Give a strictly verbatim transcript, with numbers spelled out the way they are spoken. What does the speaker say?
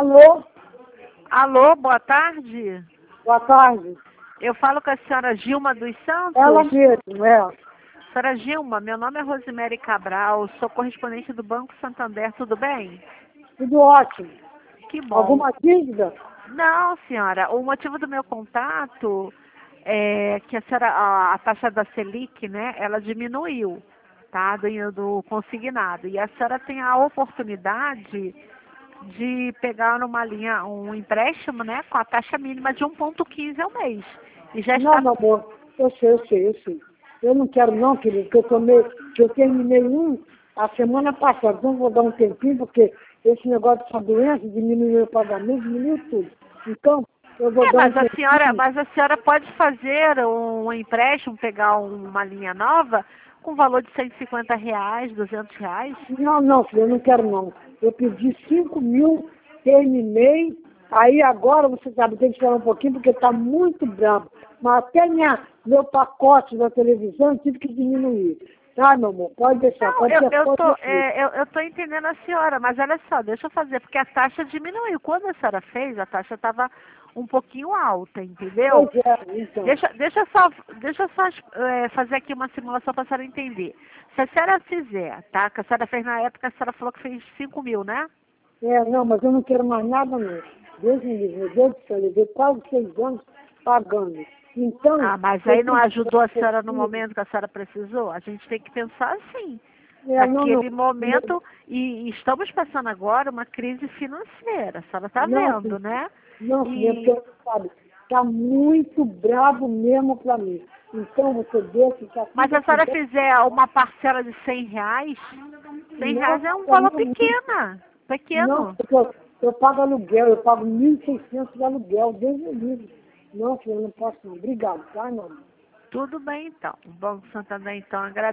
Alô? Alô, boa tarde. Boa tarde. Eu falo com a senhora Gilma dos Santos. Ela mesmo, é. Senhora Gilma, meu nome é Rosemary Cabral, sou correspondente do Banco Santander, tudo bem? Tudo ótimo. Que bom. Alguma dívida? Não, senhora, o motivo do meu contato é que a senhora, a, a taxa da Selic, né, ela diminuiu, tá, do, do consignado. E a senhora tem a oportunidade de pegar numa linha, um empréstimo, né, com a taxa mínima de um vírgula quinze ao mês. E já Não, está... meu amor, eu sei, eu sei, eu sei. Eu não quero não, querido, que eu tomei, que eu terminei um a semana passada. Então vou dar um tempinho, porque esse negócio dessa doença diminuiu o pagamento, diminuiu tudo. Então, eu vou É, dar um mas a tempinho. senhora, mas a senhora pode fazer um empréstimo, pegar uma linha nova com valor de cento e cinquenta reais, duzentos reais. Não, não, filho, eu não quero não. Eu pedi cinco mil, terminei, aí agora você sabe, tem que esperar um pouquinho porque está muito bravo. Mas até minha, meu pacote da televisão eu tive que diminuir. Tá, meu amor? Pode deixar, Não, pode eu, ter eu, foto tô, aqui. é, eu, eu tô entendendo a senhora, mas olha só, deixa eu fazer, porque a taxa diminuiu. Quando a senhora fez, a taxa estava um pouquinho alta, entendeu? Pois é, então. Deixa, deixa só, deixa só é, fazer aqui uma simulação para a senhora entender. Se a senhora fizer, tá? Que a senhora fez na época, a senhora falou que fez cinco mil, né? É, não, mas eu não quero mais nada não. Deus me livre, meu Deus do céu, eu levei quase seis anos pagando. Então, Ah, mas eu aí não tenho que ajudou a fazer senhora no tudo. momento que a senhora precisou? A gente tem que pensar assim. É, não, não. Naquele momento, e, e estamos passando agora uma crise financeira, a senhora está Não, vendo, filho. né? Não, filha, E, porque, sabe, tá muito bravo mesmo para mim. Então, você deixa que assim mas que se eu a senhora puder. fizer uma parcela de cem reais, cem reais é Nossa, um pra mim valor é muito. pequeno, Não, pequeno. porque eu, eu pago aluguel, eu pago mil e seiscentos de aluguel, Deus me livre. Não, filha, eu não posso não. Obrigado, tá, não? Tudo bem então. O Banco Santander então agradece.